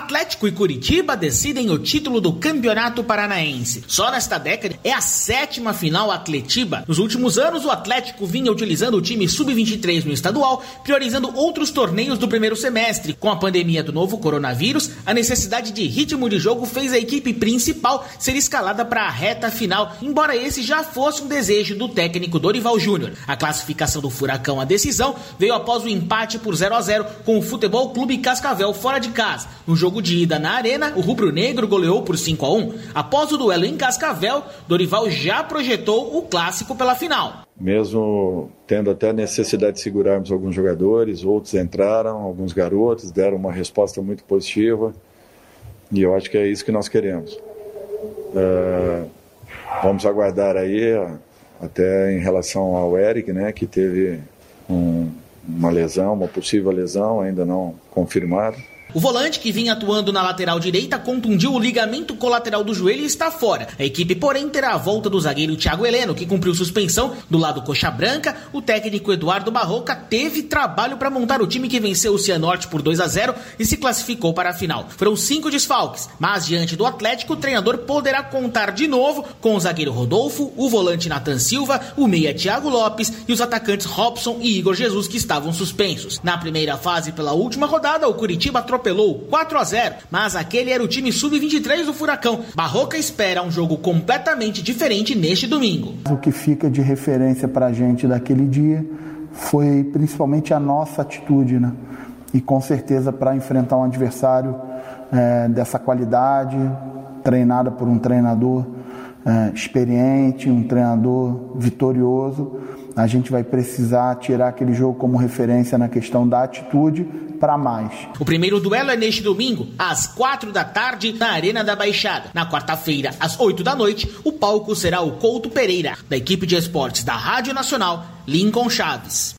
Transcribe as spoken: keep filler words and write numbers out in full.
Atlético e Curitiba decidem o título do Campeonato Paranaense. Só nesta década é a sétima final Atletiba. Nos últimos anos, o Atlético vinha utilizando o time sub vinte e três no estadual, priorizando outros torneios do primeiro semestre. Com a pandemia do novo coronavírus, a necessidade de ritmo de jogo fez a equipe principal ser escalada para a reta final, embora esse já fosse um desejo do técnico Dorival Júnior. A classificação do Furacão à decisão veio após o empate por zero a zero com o Futebol Clube Cascavel fora de casa. No jogo de ida na Arena, o rubro-negro goleou por cinco a um. Após o duelo em Cascavel, Dorival já projetou o clássico pela final. Mesmo tendo até a necessidade de segurarmos alguns jogadores, outros entraram, alguns garotos deram uma resposta muito positiva e eu acho que é isso que nós queremos. Uh, vamos aguardar aí, até em relação ao Eric, né, que teve um, uma lesão, uma possível lesão, ainda não confirmada. O volante, que vinha atuando na lateral direita, contundiu o ligamento colateral do joelho e está fora. A equipe, porém, terá a volta do zagueiro Thiago Heleno, que cumpriu suspensão. Do lado coxa branca, o técnico Eduardo Barroca teve trabalho para montar o time que venceu o Cianorte por dois a zero e se classificou para a final. Foram cinco desfalques, mas diante do Atlético, o treinador poderá contar de novo com o zagueiro Rodolfo, o volante Nathan Silva, o meia Thiago Lopes e os atacantes Robson e Igor Jesus, que estavam suspensos. Na primeira fase, pela última rodada, o Curitiba atropelou quatro a zero, mas aquele era o time sub vinte e três do Furacão. Barroca espera um jogo completamente diferente neste domingo. O que fica de referência para a gente daquele dia foi principalmente a nossa atitude, né? E com certeza para enfrentar um adversário é, dessa qualidade, treinada por um treinador é, experiente, um treinador vitorioso, a gente vai precisar tirar aquele jogo como referência na questão da atitude para mais. O primeiro duelo é neste domingo, às quatro da tarde, na Arena da Baixada. Na quarta-feira, às oito da noite, o palco será o Couto Pereira, da equipe de esportes da Rádio Nacional, Lincoln Chaves.